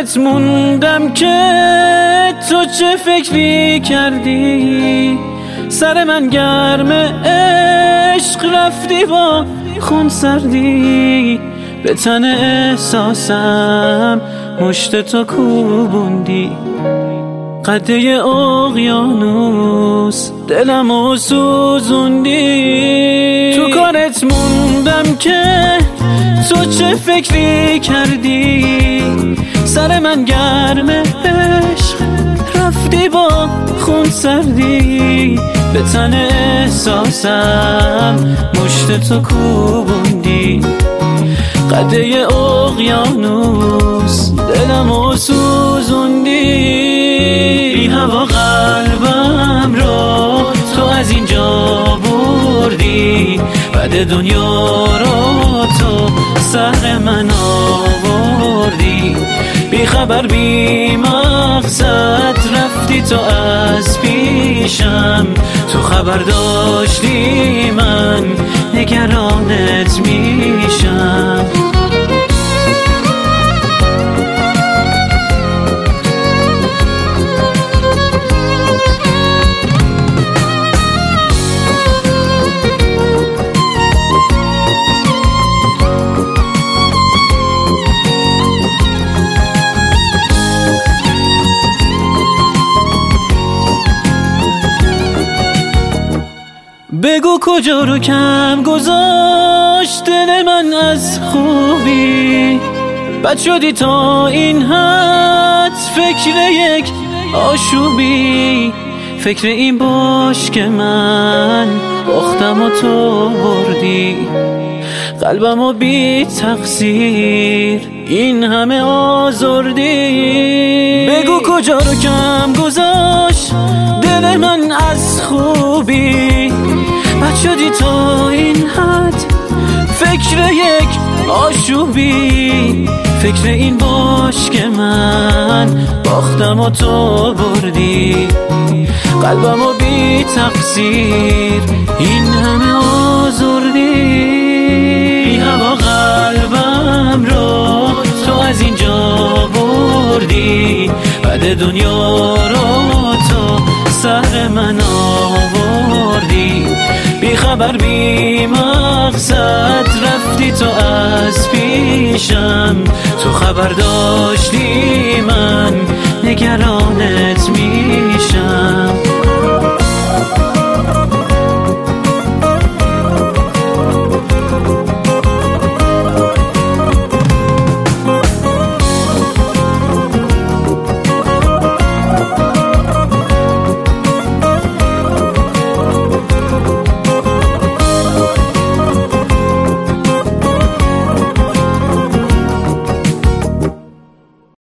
کارت موندم که تو چه فکری کردی. سر من گرم عشق رفتی با خون سردی. به تن احساسم مشت تو کوبوندی. قده اقیانوس دلمو سوزوندی. تو کارت موندم که تو چه فکری کردی. سر من گرم عشق رفتی با خون سردی. به تن احساسم مشت تو کوبوندی. قده اقیانوس دلمو سوزوندی. بی هوا قلبم رو تو از اینجا بردی. بعد دنیا رو تو سر من آوردی. بی خبر بی مقصد رفتی تو از پیشم. تو خبر داشتی من نگرانت میشم. بگو کجا رو کم گذاشت دل من از خوبی. بد شدی تا این حد فکر یک آشوبی. فکر این باش که من باختم و تو بردی. قلبمو بی تقصیر این همه آزردی. بگو کجا رو کم گذاشت دل من از خوبی. بد شدی تا این حد فکر یک آشوبی. فکر این باش که من باختم و تو بردی. قلبمو بی تقصیر این همه آزردی. بی هوا قلبم رو تو از اینجا بردی. بعد دنیا رو تو سر من آوردی. بی خبر بی مقصد رفتی تو از پیشم. تو خبر داشتی من نگرانت می